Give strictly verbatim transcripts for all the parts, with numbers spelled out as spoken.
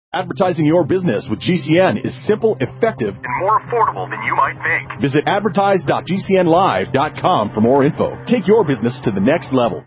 Advertising your business with G C N is simple, effective, and more affordable than you might think. Visit advertise dot g c n live dot com for more info. Take your business to the next level.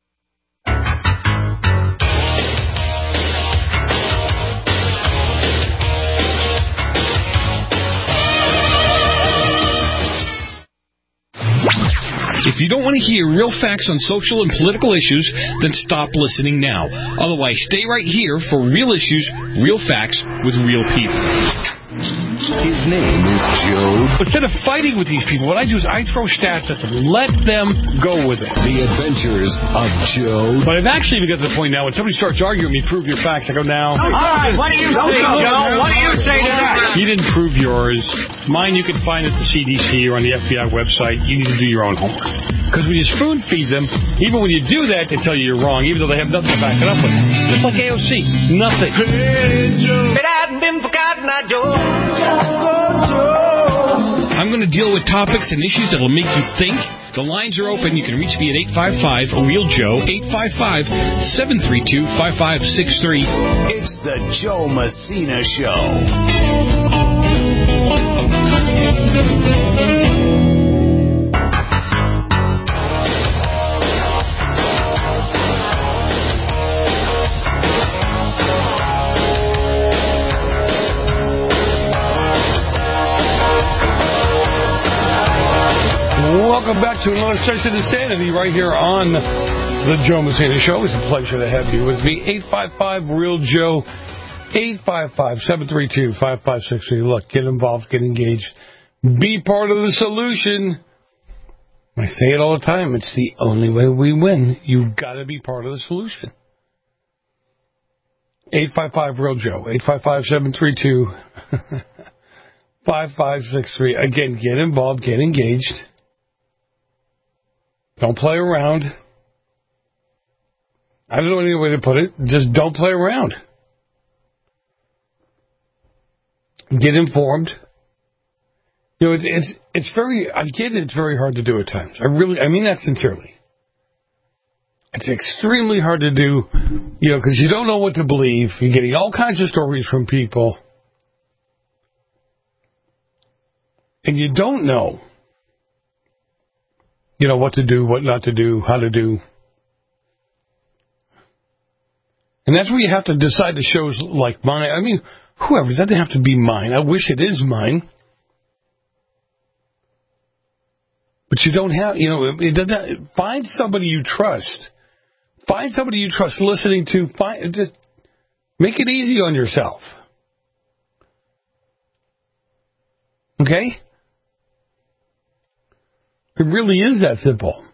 If you don't want to hear real facts on social and political issues, then stop listening now. Otherwise, stay right here for real issues, real facts, with real people. His name is Joe. Instead of fighting with these people, what I do is I throw stats at them. Let them go with it. The Adventures of Joe. But I've actually got to the point now when somebody starts arguing with me, prove your facts, I go, now. All right, what do you say, Joe? What do you say to that? You didn't prove yours. Mine you can find at the C D C or on the F B I website. You need to do your own homework. Because when you spoon feed them, even when you do that, they tell you you're wrong, even though they have nothing to back it up with. Just like A O C. Nothing. It hadn't been forgotten, I Joe. I'm going to deal with topics and issues that will make you think. The lines are open. You can reach me at eight five five, real Joe, eight five five, seven three two, five five six three. It's the Joe Messina Show. Welcome back to another session of Insanity right here on the Joe Messina Show. It's a pleasure to have you with me. eight five five, real Joe, eight five five, seven three two, five five six three. Look, get involved, get engaged. Be part of the solution. I say it all the time. It's the only way we win. You've got to be part of the solution. eight five five, real Joe, eight five five, seven three two, five five six three. Again, get involved, get engaged. Don't play around. I don't know any way to put it. Just don't play around. Get informed. You know, it's it's, it's very. I get it. It's very hard to do at times. I really. I mean that sincerely. It's extremely hard to do. You know, because you don't know what to believe. You're getting all kinds of stories from people, and you don't know. You know, what to do, what not to do, how to do. And that's where you have to decide the shows like mine. I mean, whoever, it doesn't have to be mine. I wish it is mine. But you don't have, you know, it doesn't, find somebody you trust. Find somebody you trust listening to. Find, just make it easy on yourself. Okay? It really is that simple.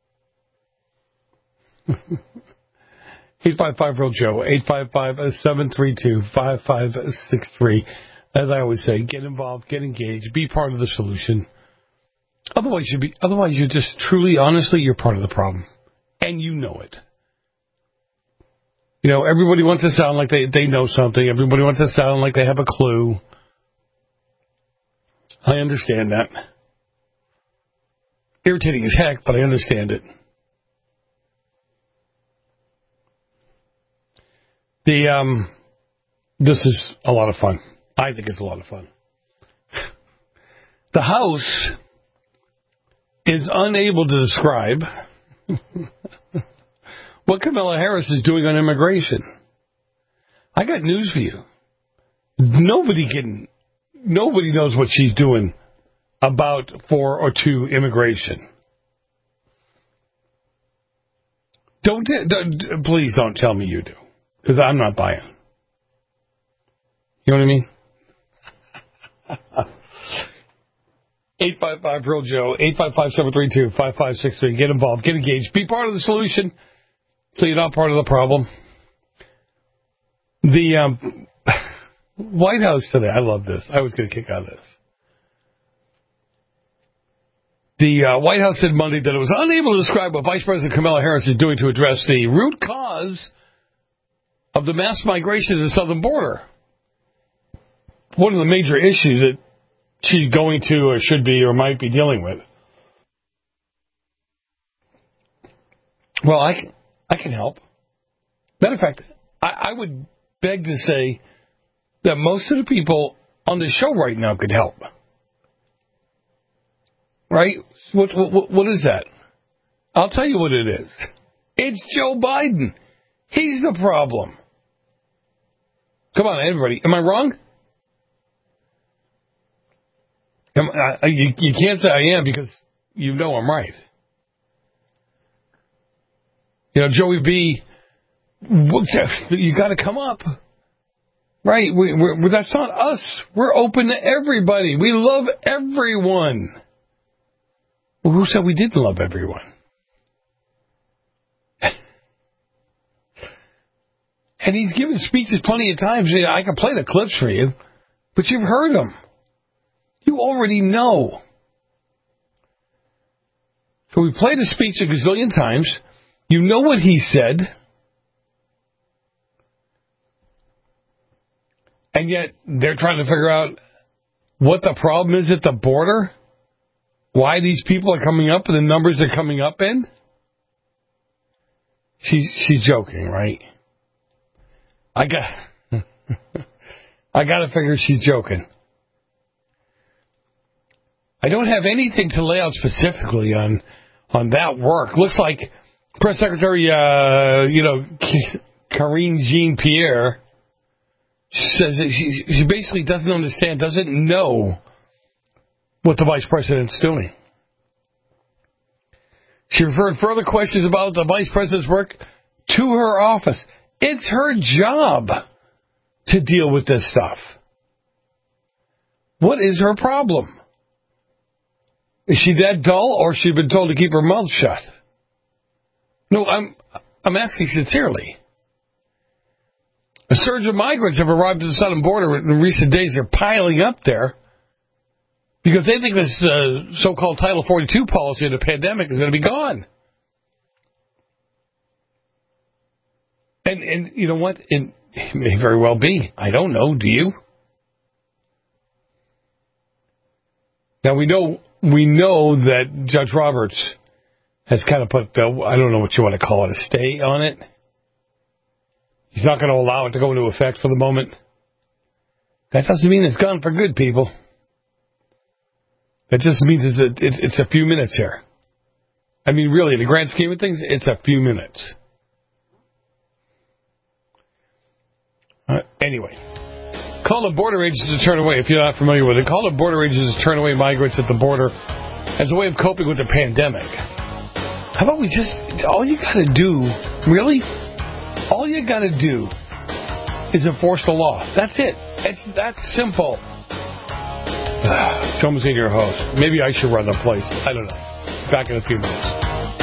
eight five five, real Joe, eight five five, seven three two, five five six three. As I always say, get involved, get engaged, be part of the solution. Otherwise, you be. Otherwise, you're just truly, honestly, you're part of the problem, and you know it. You know, everybody wants to sound like they they know something. Everybody wants to sound like they have a clue. I understand that. Irritating as heck, but I understand it. The um, this is a lot of fun. I think it's a lot of fun. The House is unable to describe what Kamala Harris is doing on immigration. I got news for you. Nobody can. Nobody knows what she's doing about for or to immigration. Don't, don't please don't tell me you do, because I'm not buying. You know what I mean? eight five five, real Joe, eight five five, seven three two, five five six three. Get involved, get engaged, be part of the solution, so you're not part of the problem. The um, White House today, I love this. I was going to kick out of this. The uh, White House said Monday that it was unable to describe what Vice President Kamala Harris is doing to address the root cause of the mass migration to the southern border. One of the major issues that she's going to or should be or might be dealing with. Well, I can, I can help. Matter of fact, I, I would beg to say that most of the people on the show right now could help. Right? What, what, what is that? I'll tell you what it is. It's Joe Biden. He's the problem. Come on, everybody. Am I wrong? Am, I, you, you can't say I am because you know I'm right. You know, Joey B., you got to come up. Right? We, we're, that's not us. We're open to everybody. We love everyone. Well, who said we didn't love everyone? And he's given speeches plenty of times. I can play the clips for you, but you've heard them. You already know. So we played the speech a gazillion times. You know what he said. And yet they're trying to figure out what the problem is at the border. Why these people are coming up and the numbers they're coming up in. She, she's joking, right? I got, I got to figure she's joking. I don't have anything to lay out specifically on on that work. Looks like Press Secretary, uh, you know, Karine Jean-Pierre says that she, she basically doesn't understand, doesn't know what the vice president's doing. She referred further questions about the vice president's work to her office. It's her job to deal with this stuff. What is her problem? Is she that dull, or has she been told to keep her mouth shut? No, I'm I'm asking sincerely. A surge of migrants have arrived at the southern border in recent days. They're piling up there because they think this uh, so-called Title forty-two policy of the pandemic is going to be gone. And, and you know what? It, it may very well be. I don't know. Do you? Now, we know we know that Judge Roberts has kind of put, the, I don't know what you want to call it, a stay on it. He's not going to allow it to go into effect for the moment. That doesn't mean it's gone for good, people. That just means it's a, it, it's a few minutes here. I mean, really, in the grand scheme of things, it's a few minutes. Uh, anyway, call the border agents to turn away, if you're not familiar with it. Call the border agents to turn away migrants at the border as a way of coping with the pandemic. How about we just, all you got to do, really, all you got to do is enforce the law. That's it. It's that simple. Joe Messina, your host. Maybe I should run the place. I don't know. Back in a few minutes.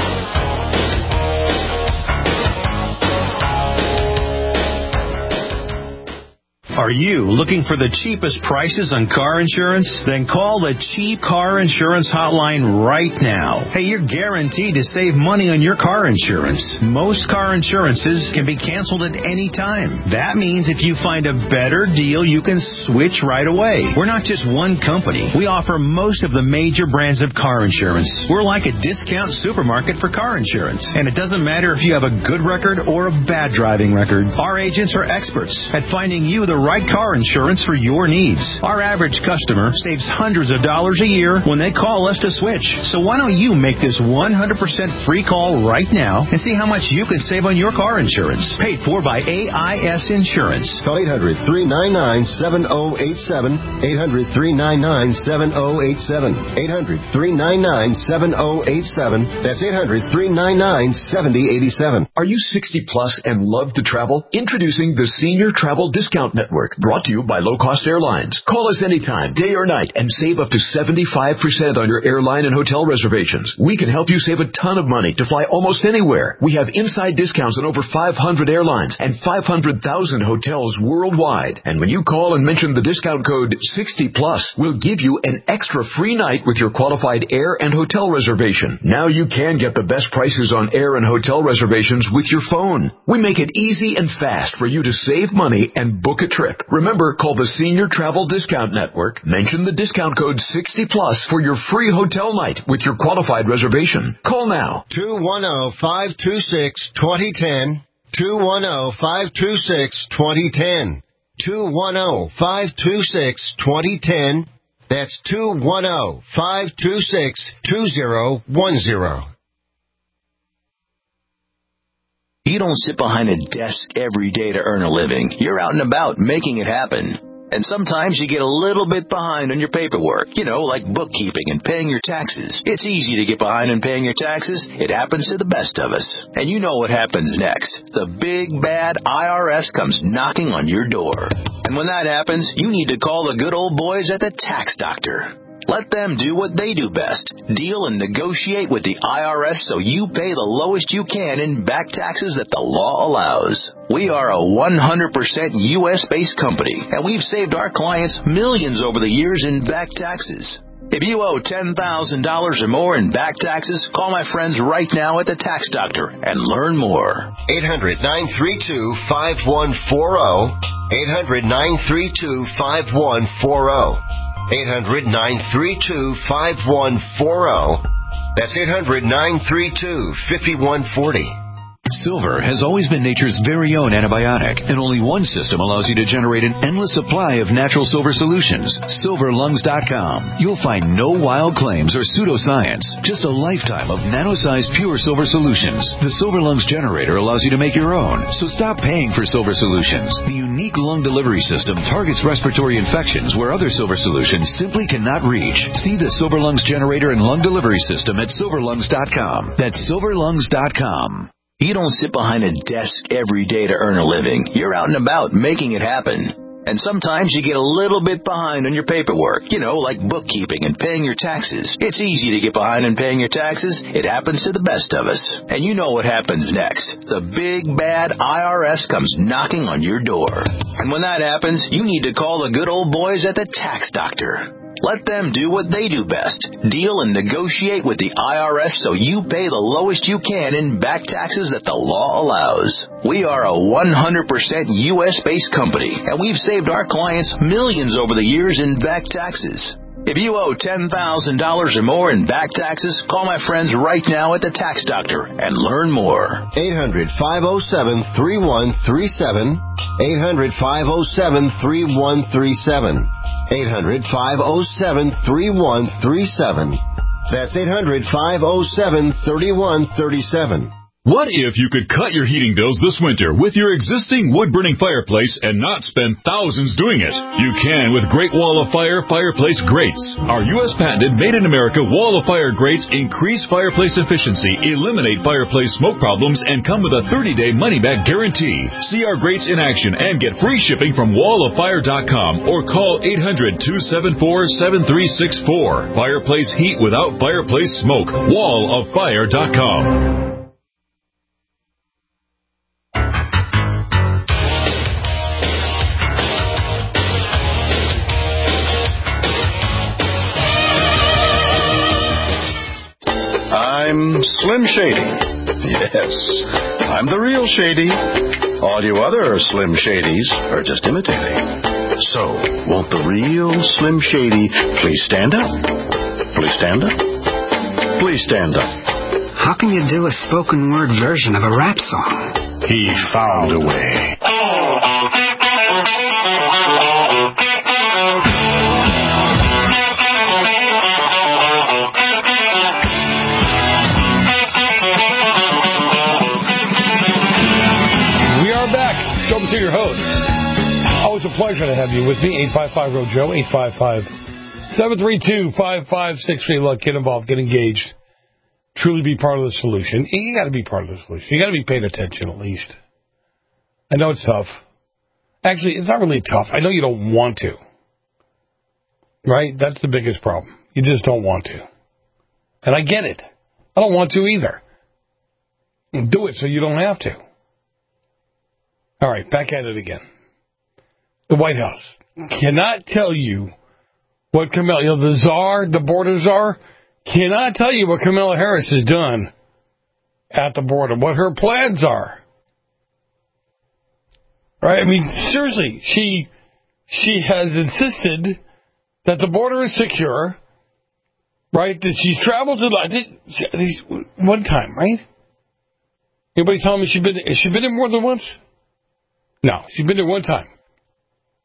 Are you looking for the cheapest prices on car insurance? Then call the Cheap Car Insurance Hotline right now. Hey, you're guaranteed to save money on your car insurance. Most car insurances can be canceled at any time. That means if you find a better deal, you can switch right away. We're not just one company. We offer most of the major brands of car insurance. We're like a discount supermarket for car insurance. And it doesn't matter if you have a good record or a bad driving record. Our agents are experts at finding you the right car insurance for your needs. Our average customer saves hundreds of dollars a year when they call us to switch. So why don't you make this one hundred percent free call right now and see how much you could save on your car insurance. Paid for by A I S Insurance. Call eight hundred, three nine nine, seven oh eight seven. eight hundred, three nine nine, seven oh eight seven. eight hundred, three nine nine, seven oh eight seven. That's eight hundred, three nine nine, seven oh eight seven. Are you sixty plus and love to travel? Introducing the Senior Travel Discount Network. Brought to you by Low Cost Airlines. Call us anytime, day or night, and save up to seventy-five percent on your airline and hotel reservations. We can help you save a ton of money to fly almost anywhere. We have inside discounts on over five hundred airlines and five hundred thousand hotels worldwide. And when you call and mention the discount code sixty plus, we'll give you an extra free night with your qualified air and hotel reservation. Now you can get the best prices on air and hotel reservations with your phone. We make it easy and fast for you to save money and book a trip. Remember, call the Senior Travel Discount Network. Mention the discount code sixty plus for your free hotel night with your qualified reservation. Call now. two one zero, five two six, two zero one zero. two one zero, five two six, two zero one zero. two one zero, five two six, two zero one zero. That's two one zero, five two six, two zero one zero. You don't sit behind a desk every day to earn a living. You're out and about making it happen. And sometimes you get a little bit behind on your paperwork, you know, like bookkeeping and paying your taxes. It's easy to get behind on paying your taxes. It happens to the best of us. And you know what happens next. The big, bad I R S comes knocking on your door. And when that happens, you need to call the good old boys at the Tax Doctor. Let them do what they do best. Deal and negotiate with the I R S so you pay the lowest you can in back taxes that the law allows. We are a one hundred percent U S-based company, and we've saved our clients millions over the years in back taxes. If you owe ten thousand dollars or more in back taxes, call my friends right now at the Tax Doctor and learn more. eight hundred, nine three two, five one four zero. eight hundred, nine three two, five one four zero. eight hundred, nine three two, five one four zero. That's eight hundred, nine three two, five one four zero. Silver has always been nature's very own antibiotic, and only one system allows you to generate an endless supply of natural silver solutions. silver lungs dot com. You'll find no wild claims or pseudoscience, just a lifetime of nano-sized pure silver solutions. The Silver Lungs generator allows you to make your own, so stop paying for silver solutions. The unique lung delivery system targets respiratory infections where other silver solutions simply cannot reach. See the Silver Lungs generator and lung delivery system at silver lungs dot com. That's silver lungs dot com. You don't sit behind a desk every day to earn a living. You're out and about making it happen. And sometimes you get a little bit behind on your paperwork, you know, like bookkeeping and paying your taxes. It's easy to get behind on paying your taxes. It happens to the best of us. And you know what happens next. The big, bad I R S comes knocking on your door. And when that happens, you need to call the good old boys at the Tax Doctor. Let them do what they do best. Deal and negotiate with the I R S so you pay the lowest you can in back taxes that the law allows. We are a one hundred percent U S-based company, and we've saved our clients millions over the years in back taxes. If you owe ten thousand dollars or more in back taxes, call my friends right now at the Tax Doctor and learn more. eight hundred, five oh seven, three one three seven. eight hundred, five oh seven, three one three seven. eight hundred, five oh seven, three one three seven. That's eight hundred, five oh seven, three one three seven. What if you could cut your heating bills this winter with your existing wood-burning fireplace and not spend thousands doing it? You can with Great Wall of Fire Fireplace Grates. Our U S patented made-in-America Wall of Fire grates increase fireplace efficiency, eliminate fireplace smoke problems, and come with a thirty-day money-back guarantee. See our grates in action and get free shipping from wall of fire dot com or call eight hundred, two seven four, seven three six four. Fireplace heat without fireplace smoke. wall of fire dot com. I'm Slim Shady. Yes, I'm the real Shady. All you other Slim Shadys are just imitating. So, won't the real Slim Shady please stand up? Please stand up? Please stand up. How can you do a spoken word version of a rap song? He found a way. Your host. Always a pleasure to have you with me. eight five five, R E A L Joe, eight five five, seven three two, five five six three. Look, get involved, get engaged. Truly be part of the solution. You got to be part of the solution. You got to be paying attention at least. I know it's tough. Actually, it's not really tough. I know you don't want to. Right? That's the biggest problem. You just don't want to. And I get it. I don't want to either. Do it so you don't have to. All right, back at it again. The White House cannot tell you what Kamala, you know, the czar, the border czar, cannot tell you what Kamala Harris has done at the border, what her plans are. Right? I mean, seriously, she she has insisted that the border is secure, right? That she's traveled to the, one time, right? Anybody tell me she's been, has she been there more than once? No, she's been there one time.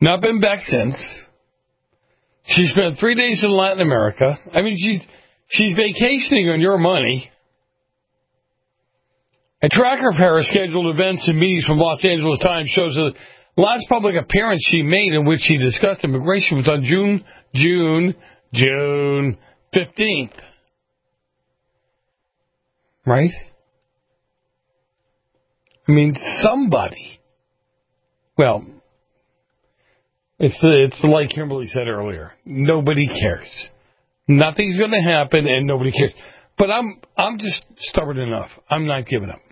Not been back since. She spent three days in Latin America. I mean, she's, she's vacationing on your money. A tracker of her scheduled events and meetings from Los Angeles Times shows the last public appearance she made in which she discussed immigration was on June, June, June fifteenth. Right? I mean, somebody. Well, it's it's like Kimberly said earlier. Nobody cares. Nothing's going to happen, and nobody cares. But I'm I'm just stubborn enough. I'm not giving up.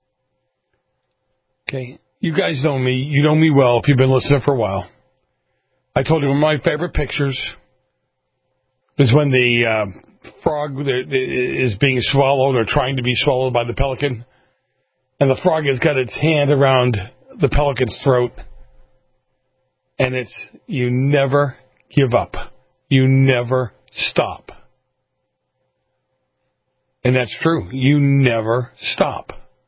Okay, you guys know me. You know me well if you've been listening for a while. I told you one of my favorite pictures is when the uh, frog is being swallowed or trying to be swallowed by the pelican, and the frog has got its hand around the pelican's throat, and it's, you never give up. You never stop. And that's true. You never stop.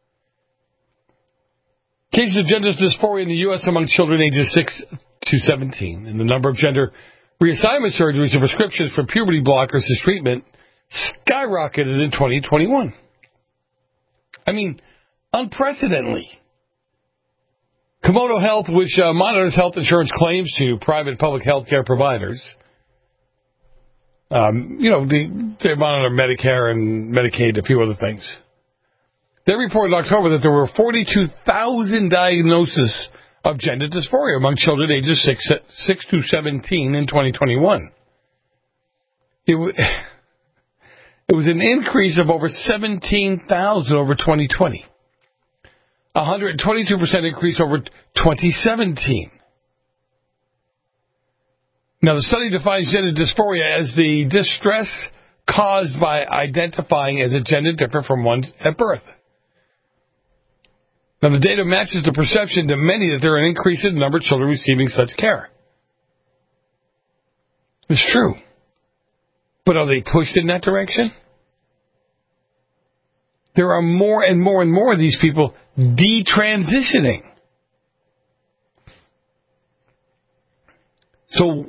Cases of gender dysphoria in the U S among children ages six to seventeen, and the number of gender reassignment surgeries and prescriptions for puberty blockers as treatment skyrocketed in twenty twenty-one. I mean, unprecedentedly. Komodo Health, which uh, monitors health insurance claims to private public health care providers, um, you know, they, they monitor Medicare and Medicaid, a few other things. They reported in October that there were forty-two thousand diagnoses of gender dysphoria among children ages six, six to seventeen in twenty twenty-one. It, w- it was an increase of over seventeen thousand over twenty twenty. A one hundred twenty-two percent increase over twenty seventeen. Now, the study defines gender dysphoria as the distress caused by identifying as a gender different from one at birth. Now, the data matches the perception to many that there are an increase in the number of children receiving such care. It's true. But are they pushed in that direction? There are more and more and more of these people detransitioning. So,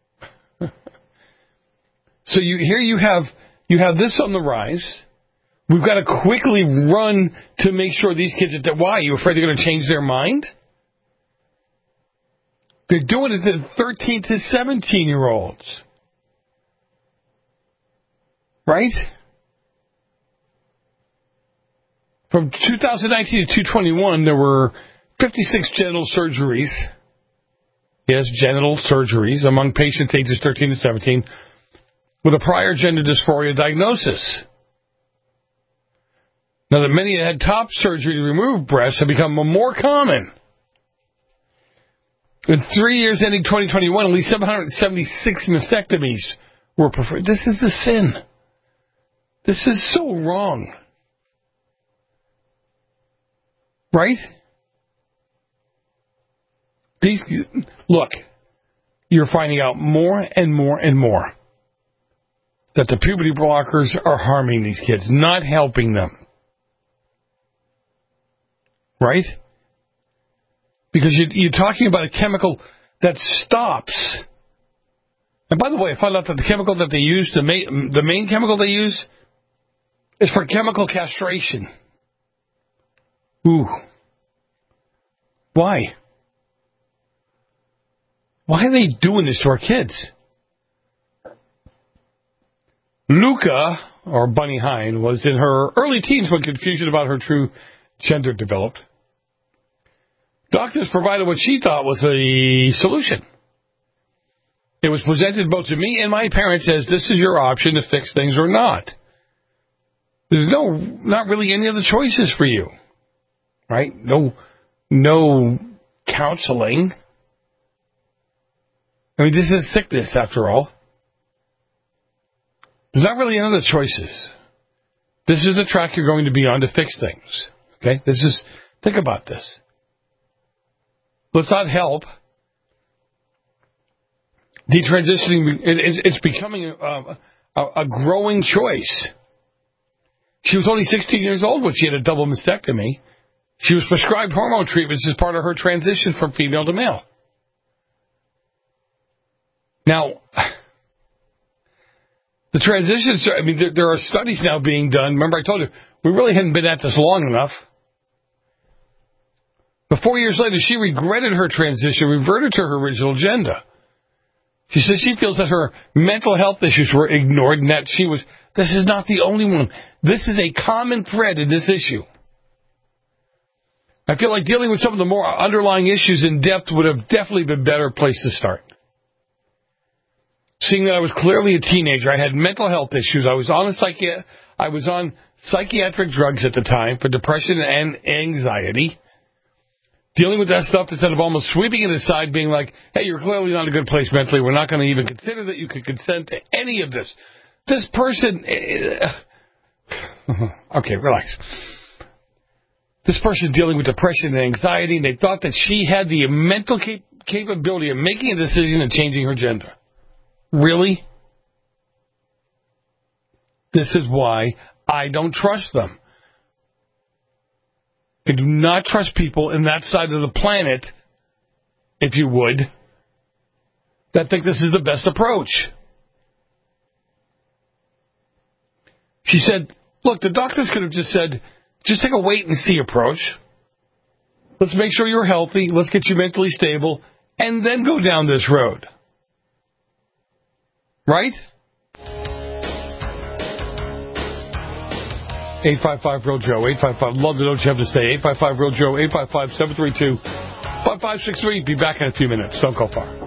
so you here you have you have this on the rise. We've got to quickly run to make sure these kids are... Why? Are you afraid they're going to change their mind? They're doing it to thirteen to seventeen-year-olds. Right? From two thousand nineteen to two thousand twenty-one, there were fifty-six genital surgeries. Yes, genital surgeries among patients ages thirteen to seventeen with a prior gender dysphoria diagnosis. Now that many had top surgery to remove breasts have become more common. In three years ending twenty twenty-one, at least seven hundred seventy-six mastectomies were performed. This is a sin. This is so wrong. Right? These, look, you're finding out more and more and more that the puberty blockers are harming these kids, not helping them. Right? Because you, you're talking about a chemical that stops. And by the way, I found out that the chemical that they use, the main, the main chemical they use, is for chemical castration. Ooh. Why? Why are they doing this to our kids? Luca, or Bunny Hine, was in her early teens when confusion about her true gender developed. Doctors provided what she thought was a solution. It was presented both to me and my parents as this is your option to fix things or not. There's no, not really any other choices for you. Right? No, no counseling. I mean, this is sickness after all. There's not really any other choices. This is the track you're going to be on to fix things. Okay? This is, think about this. Let's not help. Detransitioning, it's becoming a, a, a growing choice. She was only sixteen years old when she had a double mastectomy. She was prescribed hormone treatments as part of her transition from female to male. Now, the transitions, I mean, there, there are studies now being done. Remember, I told you, we really hadn't been at this long enough. But four years later, she regretted her transition, reverted to her original agenda. She says she feels that her mental health issues were ignored and that she was, this is not the only one. This is a common thread in this issue. I feel like dealing with some of the more underlying issues in depth would have definitely been a better place to start. Seeing that I was clearly a teenager, I had mental health issues. I was on a psychi- I was on psychiatric drugs at the time for depression and anxiety. Dealing with that stuff instead of almost sweeping it aside, being like, hey, you're clearly not in a good place mentally. We're not going to even consider that you could consent to any of this. This person... Okay, relax. This person is dealing with depression and anxiety, and they thought that she had the mental cap- capability of making a decision and changing her gender. Really? This is why I don't trust them. I do not trust people in that side of the planet, if you would, that think this is the best approach. She said, look, the doctors could have just said, just take a wait-and-see approach. Let's make sure you're healthy. Let's get you mentally stable, and then go down this road. Right? eight five five real Joe, eight five five, love to know what you have to say, eight five five real Joe, eight five five, seven three two, five five six three. Be back in a few minutes. Don't go far.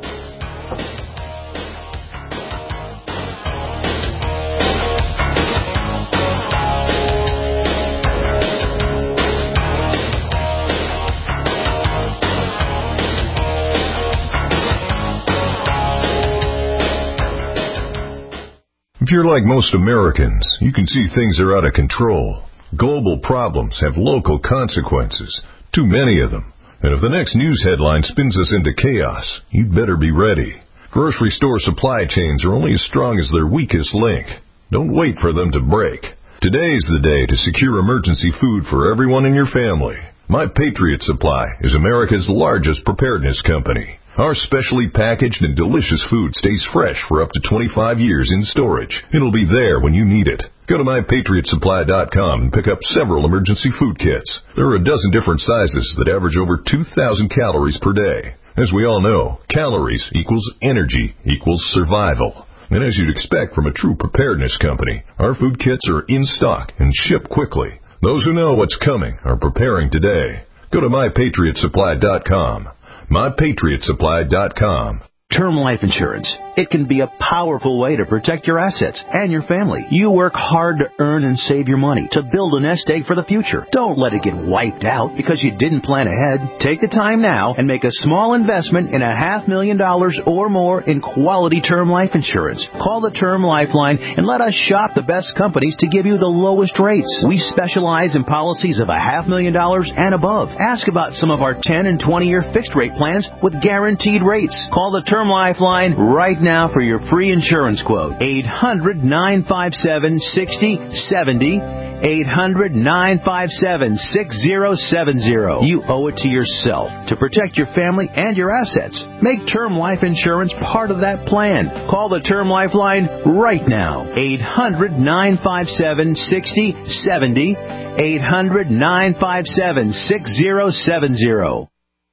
If you're like most Americans, you can see things are out of control. Global problems have local consequences, too many of them. And if the next news headline spins us into chaos, you'd better be ready. Grocery store supply chains are only as strong as their weakest link. Don't wait for them to break. Today's the day to secure emergency food for everyone in your family. My Patriot Supply is America's largest preparedness company. Our specially packaged and delicious food stays fresh for up to twenty-five years in storage. It'll be there when you need it. Go to my patriot supply dot com and pick up several emergency food kits. There are a dozen different sizes that average over two thousand calories per day. As we all know, calories equals energy equals survival. And as you'd expect from a true preparedness company, our food kits are in stock and ship quickly. Those who know what's coming are preparing today. Go to my patriot supply dot com. my patriot supply dot com. Term life insurance. It can be a powerful way to protect your assets and your family. You work hard to earn and save your money to build a nest egg for the future. Don't let it get wiped out because you didn't plan ahead. Take the time now and make a small investment in a half million dollars or more in quality term life insurance. Call the Term Lifeline and let us shop the best companies to give you the lowest rates. We specialize in policies of a half million dollars and above. Ask about some of our ten and twenty year fixed rate plans with guaranteed rates. Call the Term Lifeline right now for your free insurance quote. eight hundred, nine five seven, six zero seven zero. eight hundred, nine five seven, six zero seven zero. You owe it to yourself to protect your family and your assets. Make term life insurance part of that plan. Call the Term Lifeline right now. eight hundred, nine five seven, six zero seven zero. eight hundred, nine five seven, six zero seven zero.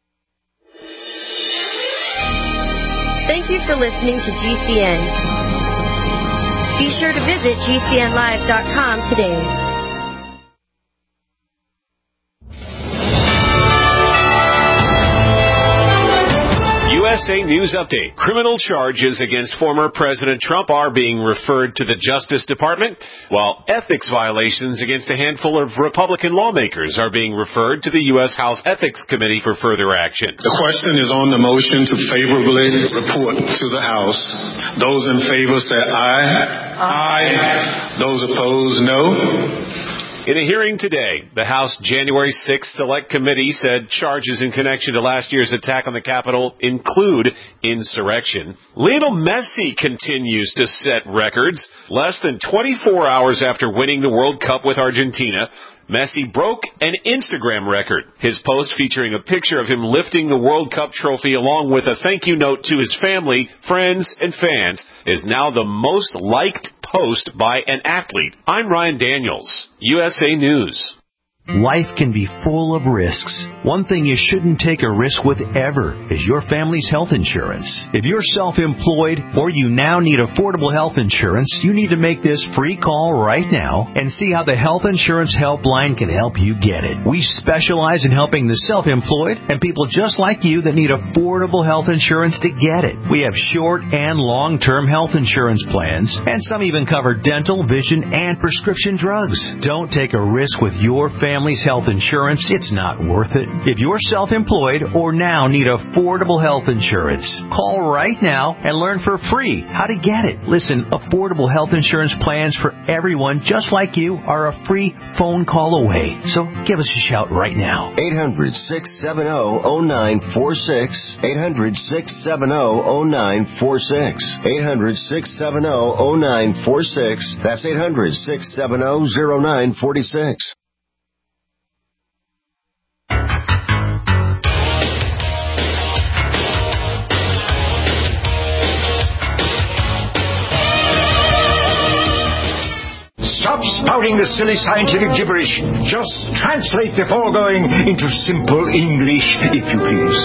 Thank you for listening to G C N. Be sure to visit G C N live dot com today. U S A News Update. Criminal charges against former President Trump are being referred to the Justice Department, while ethics violations against a handful of Republican lawmakers are being referred to the U S House Ethics Committee for further action. The question is on the motion to favorably report to the House. Those in favor say aye. Aye. Those opposed, no. In a hearing today, the House January sixth Select Committee said charges in connection to last year's attack on the Capitol include insurrection. Lionel Messi continues to set records. Less than twenty-four hours after winning the World Cup with Argentina, Messi broke an Instagram record. His post featuring a picture of him lifting the World Cup trophy along with a thank you note to his family, friends, and fans is now the most liked post by an athlete. I'm Ryan Daniels, U S A News. Life can be full of risks. One thing you shouldn't take a risk with ever is your family's health insurance. If you're self-employed or you now need affordable health insurance, you need to make this free call right now and see how the Health Insurance Helpline can help you get it. We specialize in helping the self-employed and people just like you that need affordable health insurance to get it. We have short and long-term health insurance plans, and some even cover dental, vision, and prescription drugs. Don't take a risk with your family. Family's health insurance, it's not worth it. If you're self-employed or now need affordable health insurance, call right now and learn for free how to get it. Listen, affordable health insurance plans for everyone just like you are a free phone call away. So give us a shout right now. eight hundred, six seven zero, zero nine four six. eight hundred, six seven zero, zero nine four six. eight hundred, six seven zero, zero nine four six. That's eight hundred, six seven zero, zero nine four six. Stop spouting the silly scientific gibberish. Just translate the foregoing into simple English, if you please.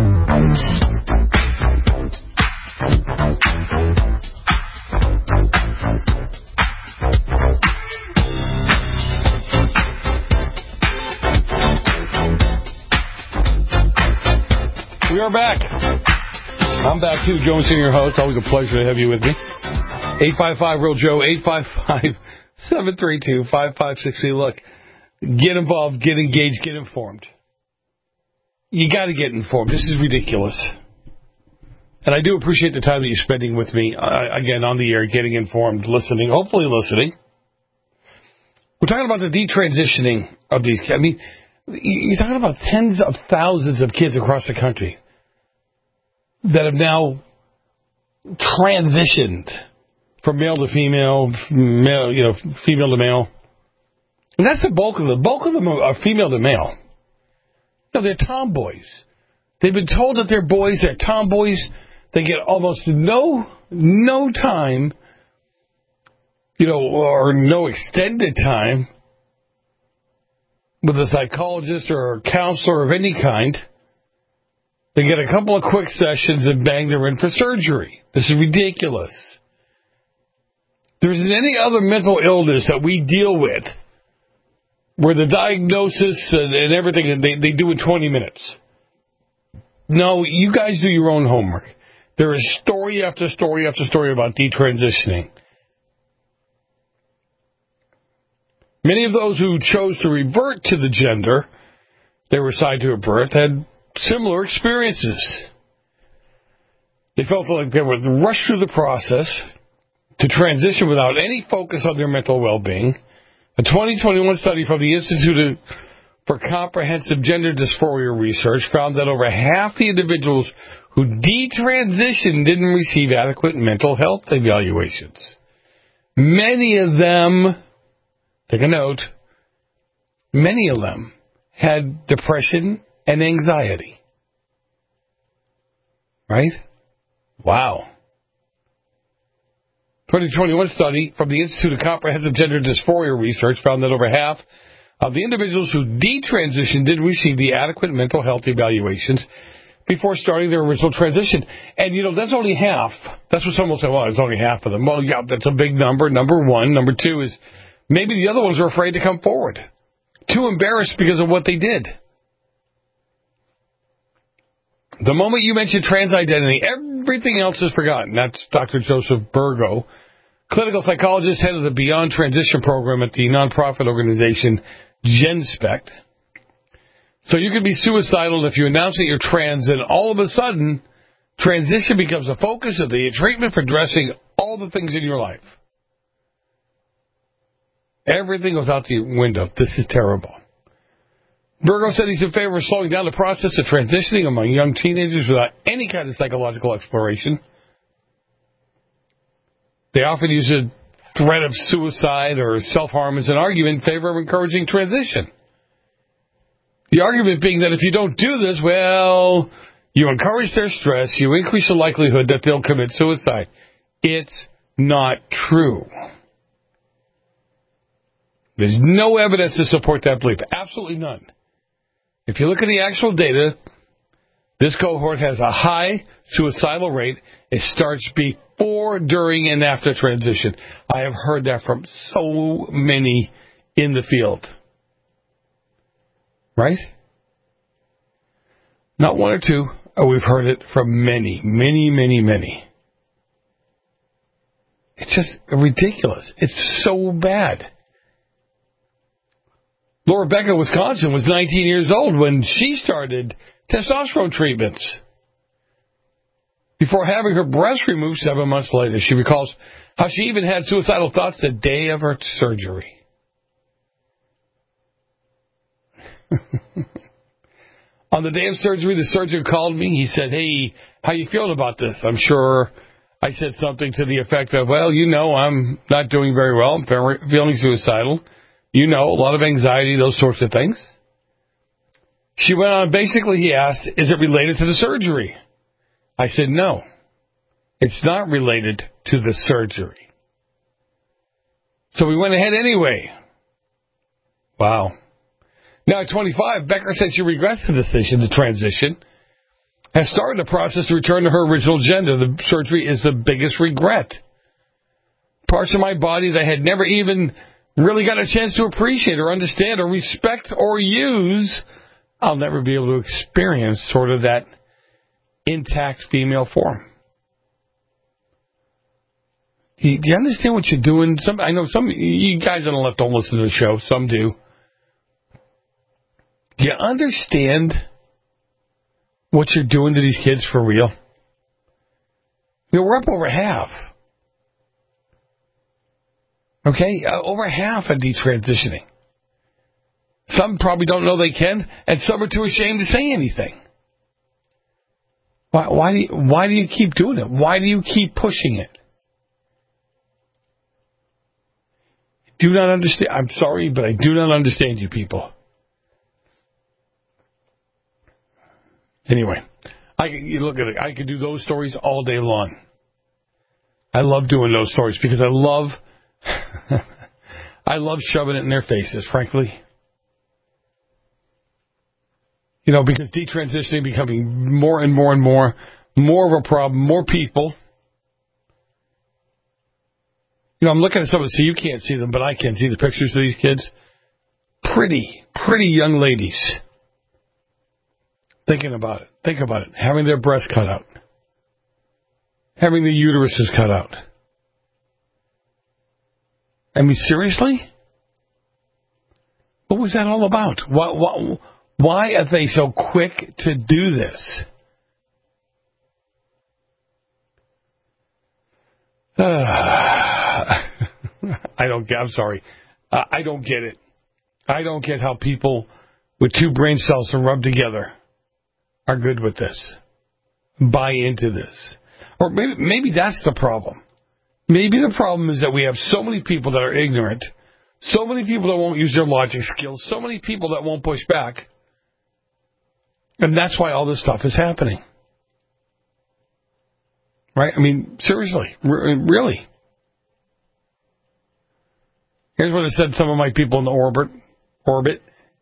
We are back. I'm back too, Joe Senior host. Always a pleasure to have you with me. eight five five real Joe, eight five five, seven three two, five five six zero. Look, get involved, get engaged, get informed. You got to get informed. This is ridiculous. And I do appreciate the time that you're spending with me, uh, again, on the air, getting informed, listening, hopefully listening. We're talking about the detransitioning of these kids. I mean, you're talking about tens of thousands of kids across the country that have now transitioned from male to female, male, you know, female to male. And that's the bulk of them. The bulk of them are female to male. No, they're tomboys. They've been told that they're boys, they're tomboys. They get almost no no time, you know, or no extended time with a psychologist or a counselor of any kind. They get a couple of quick sessions and bang, they're in for surgery. This is ridiculous. There isn't any other mental illness that we deal with where the diagnosis and, and everything they, they do in twenty minutes. No, you guys do your own homework. There is story after story after story about detransitioning. Many of those who chose to revert to the gender they were assigned to at birth had similar experiences. They felt like they were rushed through the process to transition without any focus on their mental well-being. A twenty twenty-one study from the Institute for Comprehensive Gender Dysphoria Research found that over half the individuals who detransitioned didn't receive adequate mental health evaluations. Many of them, take a note, many of them had depression and anxiety. Right? Wow. twenty twenty-one study from the Institute of Comprehensive Gender Dysphoria Research found that over half of the individuals who detransitioned did receive the adequate mental health evaluations before starting their original transition. And, you know, that's only half. That's what someone will say, well, it's only half of them. Well, yeah, that's a big number, number one. Number two is maybe the other ones are afraid to come forward. Too embarrassed because of what they did. The moment you mention trans identity, everything else is forgotten. That's Doctor Joseph Burgo, clinical psychologist, head of the Beyond Transition program at the nonprofit organization GenSpect. So you can be suicidal if you announce that you're trans, and all of a sudden, transition becomes a focus of the treatment for addressing all the things in your life. Everything goes out the window. This is terrible. Burgo said he's in favor of slowing down the process of transitioning among young teenagers without any kind of psychological exploration. They often use a threat of suicide or self-harm is an argument in favor of encouraging transition. The argument being that if you don't do this, well, you encourage their stress, you increase the likelihood that they'll commit suicide. It's not true. There's no evidence to support that belief. Absolutely none. If you look at the actual data, this cohort has a high suicidal rate. It starts before, during, and after transition. I have heard that from so many in the field. Right? Not one or two. Oh, we've heard it from many, many, many, many. It's just ridiculous. It's so bad. Laura Becker, Wisconsin, was nineteen years old when she started testosterone treatments. Before having her breast removed seven months later, she recalls how she even had suicidal thoughts the day of her surgery. On the day of surgery, the surgeon called me. He said, "Hey, how you feeling about this?" I'm sure I said something to the effect of, "Well, you know, I'm not doing very well. I'm feeling suicidal. You know, a lot of anxiety, those sorts of things." She went on. Basically, he asked, "Is it related to the surgery?" I said, "No, it's not related to the surgery." So we went ahead anyway. Wow. Now, at twenty-five, Becker said she regrets the decision to transition, has started the process to return to her original gender. The surgery is the biggest regret. Parts of my body that I had never even really got a chance to appreciate or understand or respect or use, I'll never be able to experience sort of that intact female form. Do you, do you understand what you're doing? Some, I know some you guys on the left don't listen to the show. Some do. Do you understand what you're doing to these kids for real? You know, we're up over half. Okay? Uh, over half are detransitioning. Some probably don't know they can, and some are too ashamed to say anything. Why, why, do you, why do you keep doing it? Why do you keep pushing it? Do not understand. I'm sorry, but I do not understand you people. Anyway, I you look at it. I could do those stories all day long. I love doing those stories because I love, I love shoving it in their faces. Frankly, you know, because detransitioning becoming more and more and more, more of a problem. More people. You know, I'm looking at some of the. See, you can't see them, but I can see the pictures of these kids. Pretty, pretty young ladies. Thinking about it. Think about it. Having their breasts cut out. Having the uteruses cut out. I mean, seriously? What was that all about? Why, why, why are they so quick to do this? Uh, I don't get, I'm sorry. Uh, I don't get it. I don't get how people with two brain cells to rub together are good with this, buy into this. Or maybe maybe that's the problem. Maybe the problem is that we have so many people that are ignorant, so many people that won't use their logic skills, so many people that won't push back, and that's why all this stuff is happening. Right? I mean, seriously, really. Here's what it said some of my people in the orbit. Orbit.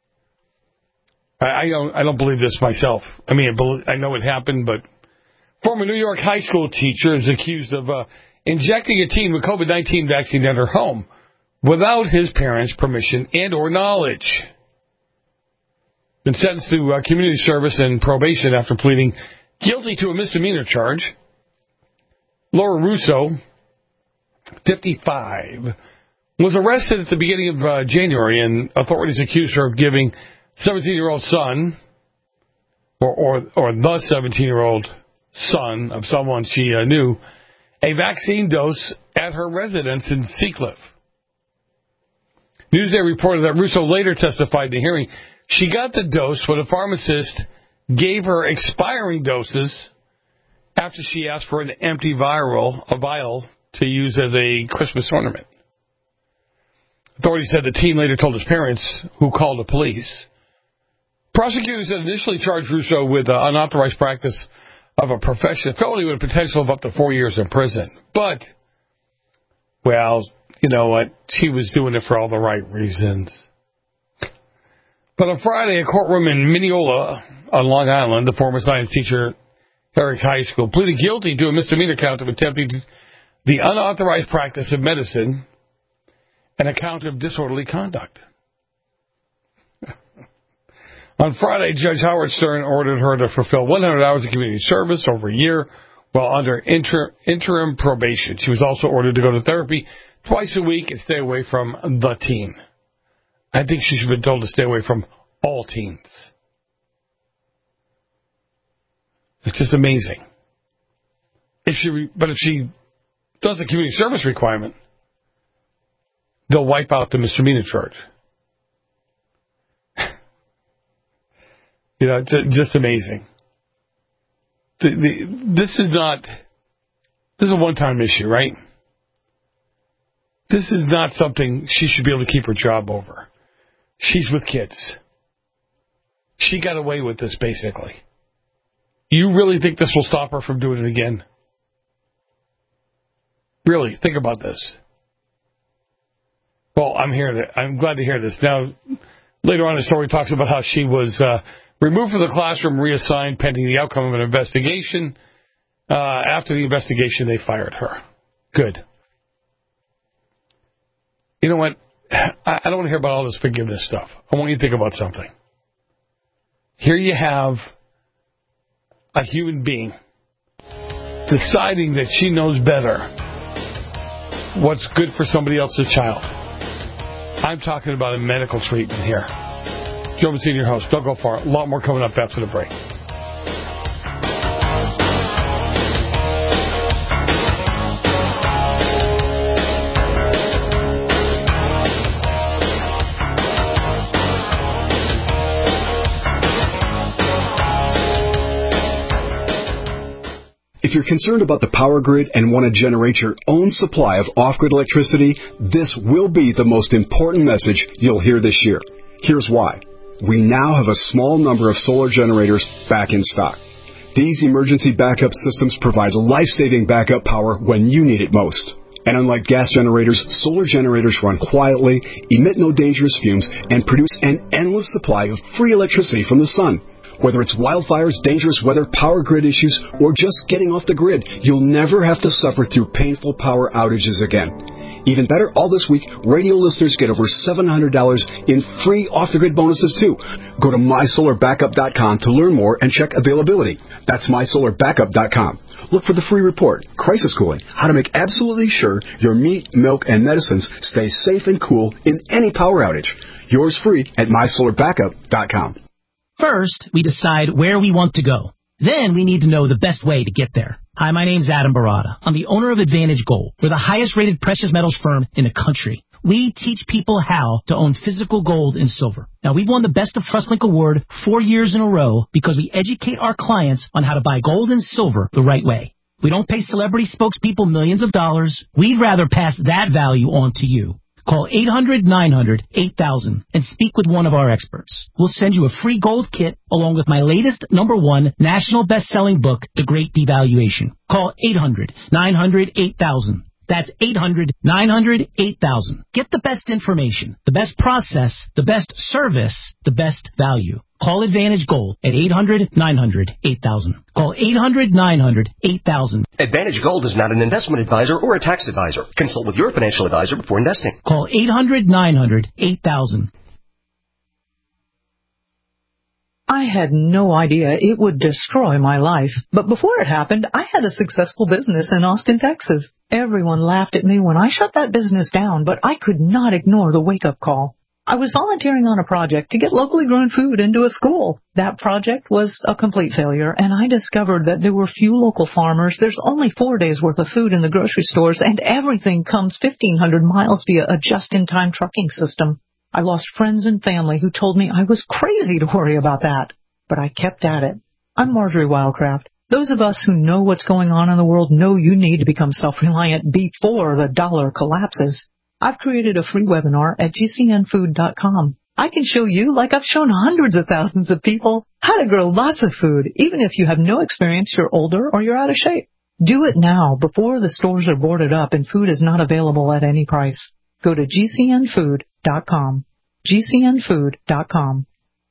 I don't. I don't believe this myself. I mean, I know it happened, but former New York high school teacher is accused of uh, injecting a teen with COVID nineteen vaccine at her home without his parents' permission and or knowledge. Been sentenced to uh, community service and probation after pleading guilty to a misdemeanor charge. Laura Russo, fifty-five, was arrested at the beginning of uh, January, and authorities accused her of giving seventeen-year-old son, or, or or the seventeen-year-old son of someone she uh, knew, a vaccine dose at her residence in Seacliff. Newsday reported that Russo later testified in the hearing she got the dose when a pharmacist gave her expiring doses after she asked for an empty vial, a vial to use as a Christmas ornament. Authorities said the teen later told his parents, who called the police. Prosecutors had initially charged Russo with uh, unauthorized practice of a profession, felony with a potential of up to four years in prison. But, well, you know what? She was doing it for all the right reasons. But on Friday, a courtroom in Mineola on Long Island, the former science teacher at Herrick High School pleaded guilty to a misdemeanor count of attempting the unauthorized practice of medicine and a count of disorderly conduct. On Friday, Judge Howard Stern ordered her to fulfill one hundred hours of community service over a year while under inter- interim probation. She was also ordered to go to therapy twice a week and stay away from the teen. I think she should have been told to stay away from all teens. It's just amazing. If she, re- but if she does a community service requirement, they'll wipe out the misdemeanor charge. You know, it's just amazing. The, the, this is not, this is a one-time issue, right? This is not something she should be able to keep her job over. She's with kids. She got away with this, basically. You really think this will stop her from doing it again? Really, think about this. Well, I'm here. To, I'm glad to hear this. Now, later on in the story, talks about how she was uh, removed from the classroom, reassigned pending the outcome of an investigation. Uh, after the investigation, they fired her. Good. You know what? I don't want to hear about all this forgiveness stuff. I want you to think about something. Here you have a human being deciding that she knows better what's good for somebody else's child. I'm talking about a medical treatment here. Joe Mancini, your host. Don't go far. A lot more coming up after the break. If you're concerned about the power grid and want to generate your own supply of off-grid electricity, this will be the most important message you'll hear this year. Here's why. We now have a small number of solar generators back in stock. These emergency backup systems provide life-saving backup power when you need it most. And unlike gas generators, solar generators run quietly, emit no dangerous fumes, and produce an endless supply of free electricity from the sun. Whether it's wildfires, dangerous weather, power grid issues, or just getting off the grid, you'll never have to suffer through painful power outages again. Even better, all this week, radio listeners get over seven hundred dollars in free off-the-grid bonuses, too. Go to my solar backup dot com to learn more and check availability. That's my solar backup dot com. Look for the free report, Crisis Cooling, how to make absolutely sure your meat, milk, and medicines stay safe and cool in any power outage. Yours free at my solar backup dot com. First, we decide where we want to go. Then we need to know the best way to get there. Hi, my name's Adam Barada. I'm the owner of Advantage Gold. We're the highest-rated precious metals firm in the country. We teach people how to own physical gold and silver. Now, we've won the Best of TrustLink Award four years in a row because we educate our clients on how to buy gold and silver the right way. We don't pay celebrity spokespeople millions of dollars. We'd rather pass that value on to you. Call eight hundred nine hundred eight thousand and speak with one of our experts. We'll send you a free gold kit along with my latest number one national best-selling book, The Great Devaluation. Call eight hundred nine hundred eight thousand. That's eight hundred nine hundred eight thousand. Get the best information, the best process, the best service, the best value. Call Advantage Gold at eight hundred nine hundred eight thousand. Call eight hundred nine hundred eight thousand. Advantage Gold is not an investment advisor or a tax advisor. Consult with your financial advisor before investing. Call eight hundred nine hundred eight thousand. I had no idea it would destroy my life. But before it happened, I had a successful business in Austin, Texas. Everyone laughed at me when I shut that business down, but I could not ignore the wake-up call. I was volunteering on a project to get locally grown food into a school. That project was a complete failure, and I discovered that there were few local farmers. There's only four days' worth of food in the grocery stores, and everything comes fifteen hundred miles via a just-in-time trucking system. I lost friends and family who told me I was crazy to worry about that, but I kept at it. I'm Marjorie Wildcraft. Those of us who know what's going on in the world know you need to become self-reliant before the dollar collapses. I've created a free webinar at G C N food dot com. I can show you, like I've shown hundreds of thousands of people, how to grow lots of food, even if you have no experience, you're older, or you're out of shape. Do it now, before the stores are boarded up and food is not available at any price. Go to G C N food dot com. G C N food dot com.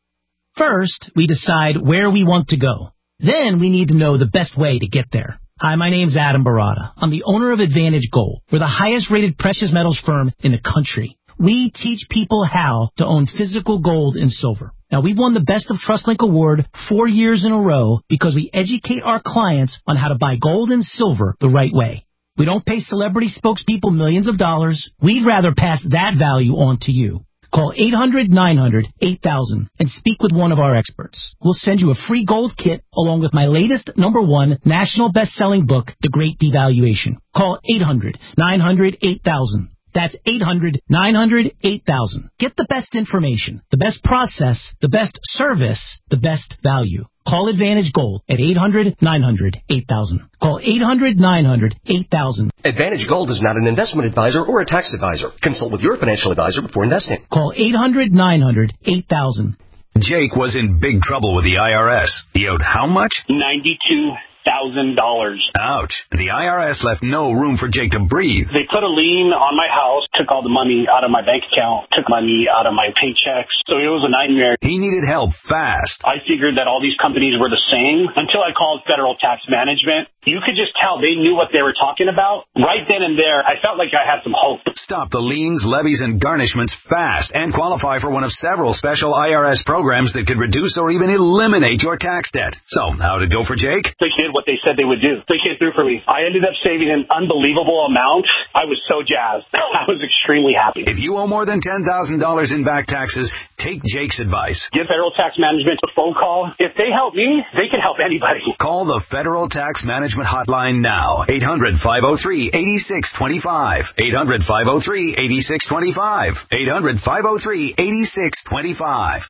First, we decide where we want to go. Then we need to know the best way to get there. Hi, my name's Adam Barada. I'm the owner of Advantage Gold. We're the highest-rated precious metals firm in the country. We teach people how to own physical gold and silver. Now, we've won the Best of TrustLink Award four years in a row because we educate our clients on how to buy gold and silver the right way. We don't pay celebrity spokespeople millions of dollars. We'd rather pass that value on to you. Call eight hundred, nine hundred, eight thousand and speak with one of our experts. We'll send you a free gold kit along with my latest number one national best-selling book, The Great Devaluation. Call eight hundred, nine hundred, eight thousand. That's eight hundred, nine hundred, eight thousand. Get the best information, the best process, the best service, the best value. Call Advantage Gold at eight hundred, nine hundred, eight thousand. Call eight hundred, nine hundred, eight thousand. Advantage Gold is not an investment advisor or a tax advisor. Consult with your financial advisor before investing. Call eight hundred, nine hundred, eight thousand. Jake was in big trouble with the I R S. He owed how much? ninety-two thousand dollars. Ouch. The I R S left no room for Jake to breathe. They put a lien on my house, took all the money out of my bank account, took money out of my paychecks. So it was a nightmare. He needed help fast. I figured that all these companies were the same until I called Federal Tax Management. You could just tell they knew what they were talking about. Right then and there, I felt like I had some hope. Stop the liens, levies, and garnishments fast and qualify for one of several special I R S programs that could reduce or even eliminate your tax debt. So, how'd it go for Jake? They did what they said they would do. They came through for me. I ended up saving an unbelievable amount. I was so jazzed. I was extremely happy. If you owe more than ten thousand dollars in back taxes, take Jake's advice. Give Federal Tax Management a phone call. If they help me, they can help anybody. Call the Federal Tax Management Hotline now. eight hundred, five oh three, eight six two five. eight hundred, five oh three, eight six two five. eight hundred, five oh three, eight six two five.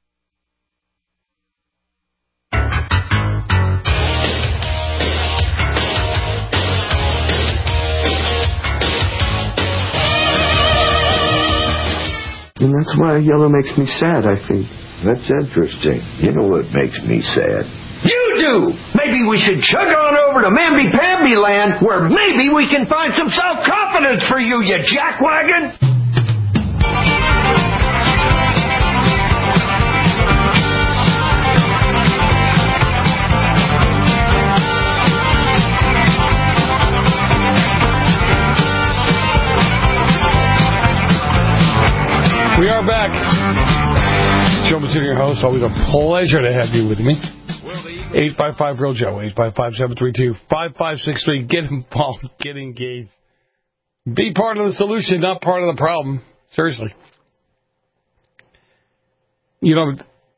And that's why yellow makes me sad, I think. That's interesting. You know what makes me sad? You do! Maybe we should chug on over to Mamby-Pamby land, where maybe we can find some self-confidence for you, you jackwagon! We are back. Joe Massino, your host. Always a pleasure to have you with me. eight five five, real Joe. eight five five, seven three two, five five six three. Get involved. Get engaged. Be part of the solution, not part of the problem. Seriously. You know,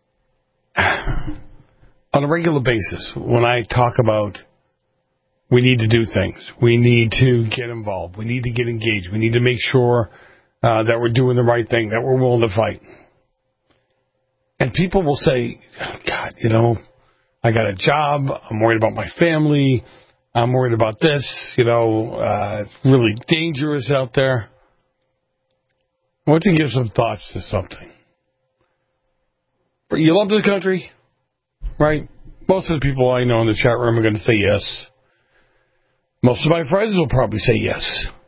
on a regular basis, when I talk about we need to do things, we need to get involved, we need to get engaged, we need to make sure Uh, that we're doing the right thing, that we're willing to fight. And people will say, God, you know, I got a job, I'm worried about my family, I'm worried about this, you know, uh, it's really dangerous out there. I want to give some thoughts to something. You love this country, right? Most of the people I know in the chat room are going to say yes. Most of my friends will probably say yes.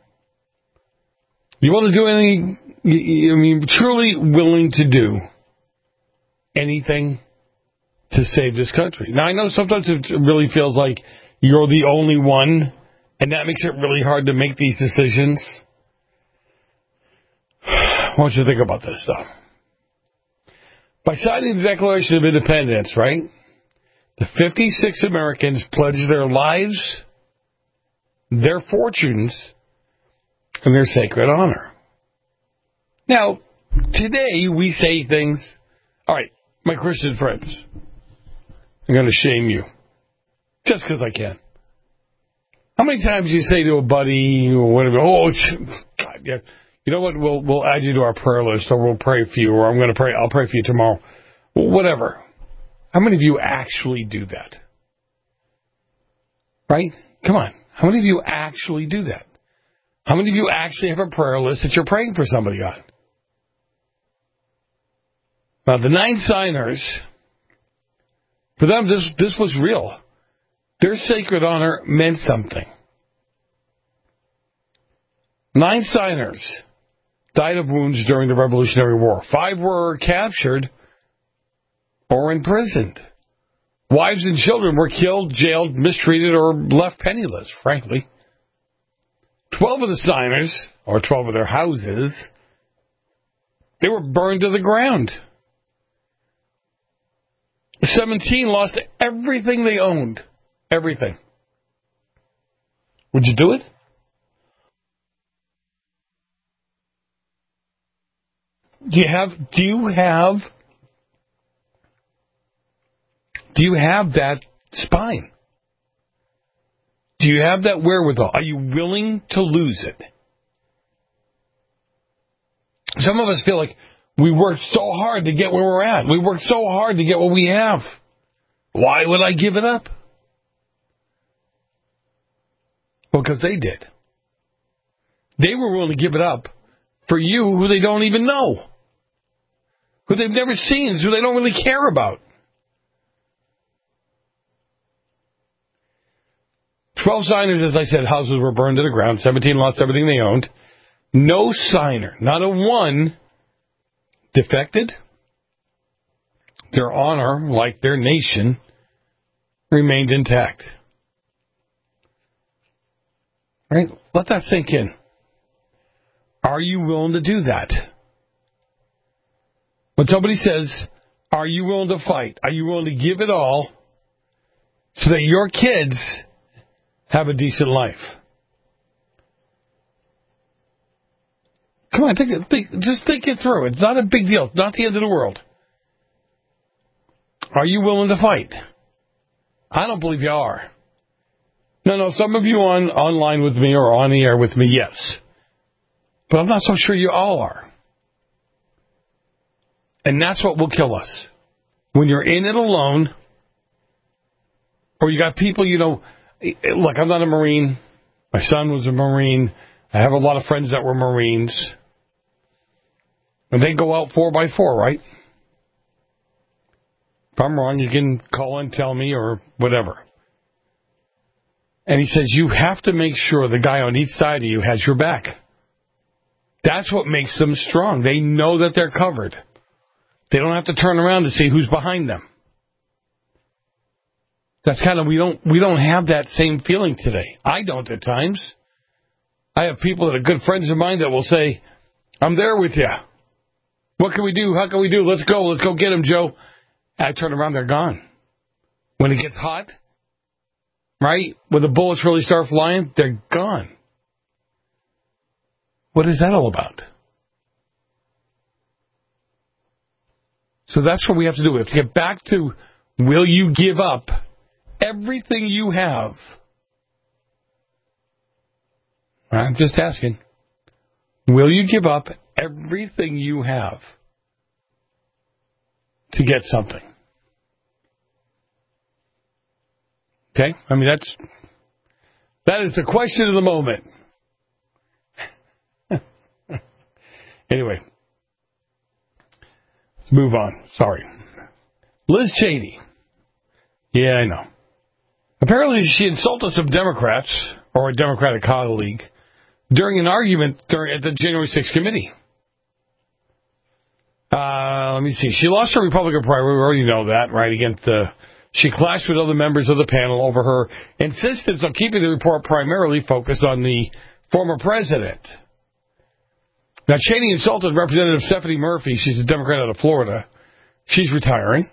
You want to do anything, I mean, truly willing to do anything to save this country. Now, I know sometimes it really feels like you're the only one, and that makes it really hard to make these decisions. I want you to think about this, though. By signing the Declaration of Independence, right, the fifty-six Americans pledged their lives, their fortunes, and their sacred honor. Now, today we say things, all right, my Christian friends, I'm going to shame you, just because I can. How many times do you say to a buddy or whatever, oh, God, yeah, you know what, we'll we'll add you to our prayer list, or we'll pray for you, or I'm going to pray, I'll pray for you tomorrow, whatever. How many of you actually do that? Right? Come on. How many of you actually do that? How many of you actually have a prayer list that you're praying for somebody on? Now, the nine signers, for them, this, this was real. Their sacred honor meant something. Nine signers died of wounds during the Revolutionary War. Five were captured or imprisoned. Wives and children were killed, jailed, mistreated, or left penniless, frankly. Twelve of the signers, or twelve of their houses, they were burned to the ground. Seventeen lost everything they owned. Everything. Would you do it? Do you have, do you have, do you have that spine? Do you have that wherewithal? Are you willing to lose it? Some of us feel like we worked so hard to get where we're at. We worked so hard to get what we have. Why would I give it up? Well, because they did. They were willing to give it up for you who they don't even know, who they've never seen, who they don't really care about. Twelve signers, as I said, houses were burned to the ground. Seventeen lost everything they owned. No signer, not a one, defected. Their honor, like their nation, remained intact. Right? Let that sink in. Are you willing to do that? When somebody says, are you willing to fight? Are you willing to give it all so that your kids have a decent life? Come on, think, think, just think it through. It's not a big deal. It's not the end of the world. Are you willing to fight? I don't believe you are. No, no, some of you on online with me or on the air with me, yes. But I'm not so sure you all are. And that's what will kill us. When you're in it alone, or you got people, you know, look, I'm not a Marine. My son was a Marine. I have a lot of friends that were Marines. And they go out four by four, right? If I'm wrong, you can call and tell me or whatever. And he says, you have to make sure the guy on each side of you has your back. That's what makes them strong. They know that they're covered. They don't have to turn around to see who's behind them. That's kind of, we don't, we don't have that same feeling today. I don't at times. I have people that are good friends of mine that will say, I'm there with you. What can we do? How can we do? Let's go. Let's go get him, Joe. I turn around, they're gone. When it gets hot, right, when the bullets really start flying, they're gone. What is that all about? So that's what we have to do. We have to get back to, will you give up everything you have? I'm just asking. Will you give up everything you have to get something? Okay? I mean, that's, that is the question of the moment. Anyway. Let's move on. Sorry. Liz Cheney. Yeah, I know. Apparently she insulted some Democrats, or a Democratic colleague, during an argument during, at the January sixth committee. Uh, let me see. She lost her Republican primary. We already know that, right? Against the, she clashed with other members of the panel over her insistence on keeping the report primarily focused on the former president. Now, Cheney insulted Representative Stephanie Murphy. She's a Democrat out of Florida. She's retiring.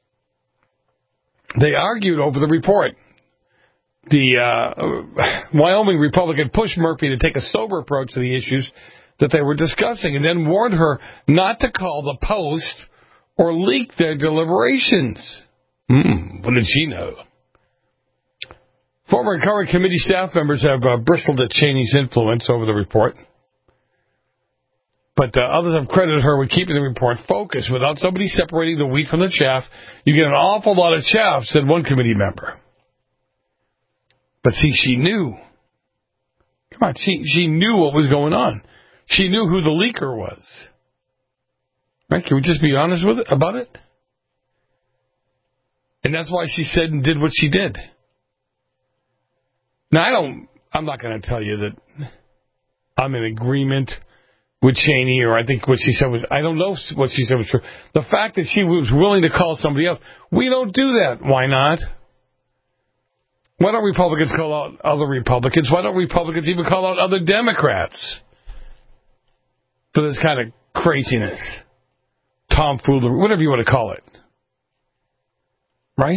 They argued over the report. The uh, Wyoming Republican pushed Murphy to take a sober approach to the issues that they were discussing and then warned her not to call the Post or leak their deliberations. Mm, what did she know? Former and current committee staff members have uh, bristled at Cheney's influence over the report. But uh, others have credited her with keeping the report focused. Without somebody separating the wheat from the chaff, you get an awful lot of chaff, said one committee member. But see, she knew. Come on, she, she knew what was going on. She knew who the leaker was. Right? Can we just be honest with it, about it? And that's why she said and did what she did. Now, I don't, I'm not going to tell you that I'm in agreement with Cheney, or I think what she said was, I don't know what she said was true. The fact that she was willing to call somebody up, we don't do that. Why not? Why don't Republicans call out other Republicans? Why don't Republicans even call out other Democrats for this kind of craziness? Tomfoolery, whatever you want to call it. Right?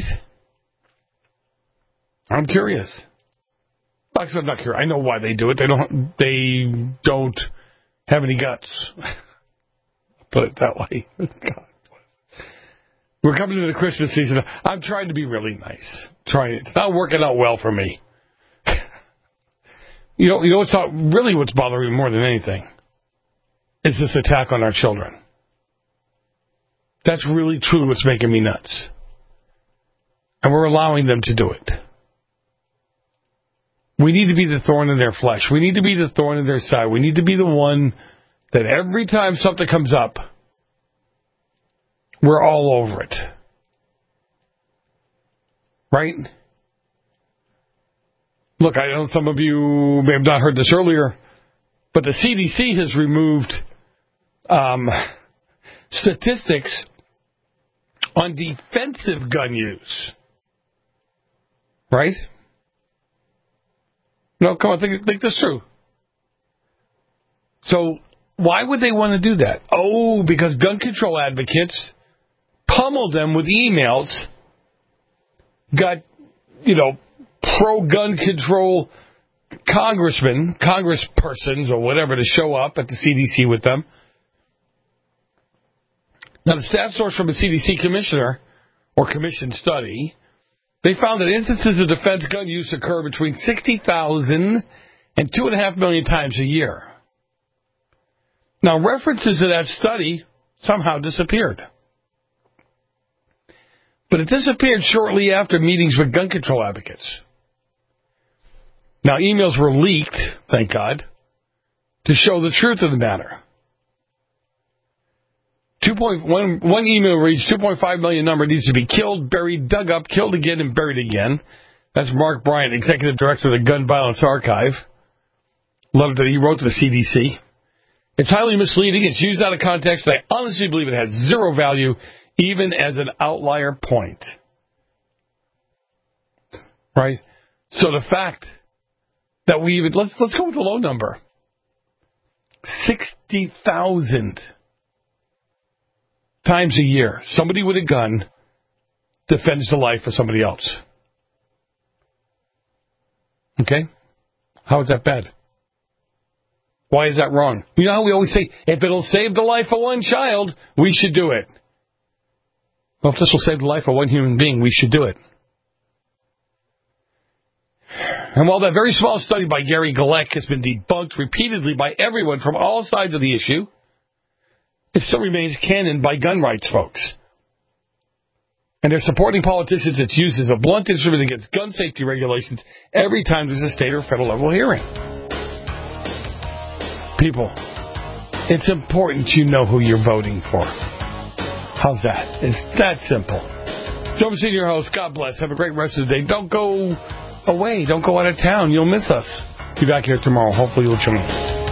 I'm curious. Actually, I'm not curious. I know why they do it. They don't, they don't have any guts. Put it that way. God. We're coming to the Christmas season. I'm trying to be really nice. Trying. It's not working out well for me. You know, you know what's not, really what's bothering me more than anything is this attack on our children. That's really truly what's making me nuts. And we're allowing them to do it. We need to be the thorn in their flesh. We need to be the thorn in their side. We need to be the one that every time something comes up, we're all over it. Right? Look, I know some of you may have not heard this earlier, but the C D C has removed um, statistics on defensive gun use. Right? No, come on, think, think this through. So, why would they want to do that? Oh, because gun control advocates pummeled them with emails, got, you know, pro-gun control congressmen, congresspersons, or whatever, to show up at the C D C with them. Now, the staff source from a C D C commissioner, or commission study, they found that instances of defense gun use occur between sixty thousand and two point five million times a year. Now, references to that study somehow disappeared. But it disappeared shortly after meetings with gun control advocates. Now, emails were leaked, thank God, to show the truth of the matter. Two point one, one email reads, two point five million number needs to be killed, buried, dug up, killed again, and buried again. That's Mark Bryant, Executive Director of the Gun Violence Archive. Letter that he wrote to the C D C. It's highly misleading. It's used out of context, and I honestly believe it has zero value, even as an outlier point. Right? So the fact that we even, let's, let's go with the low number. sixty thousand times a year, somebody with a gun defends the life of somebody else. Okay? How is that bad? Why is that wrong? You know how we always say, if it'll save the life of one child, we should do it. Well, if this will save the life of one human being, we should do it. And while that very small study by Gary Galeck has been debunked repeatedly by everyone from all sides of the issue, it still remains canon by gun rights folks. And they're supporting politicians that's used as a blunt instrument against gun safety regulations every time there's a state or federal level hearing. People, it's important you know who you're voting for. How's that? It's that simple. Joe Messina, your host. God bless. Have a great rest of the day. Don't go away. Don't go out of town. You'll miss us. Be back here tomorrow. Hopefully you'll join us.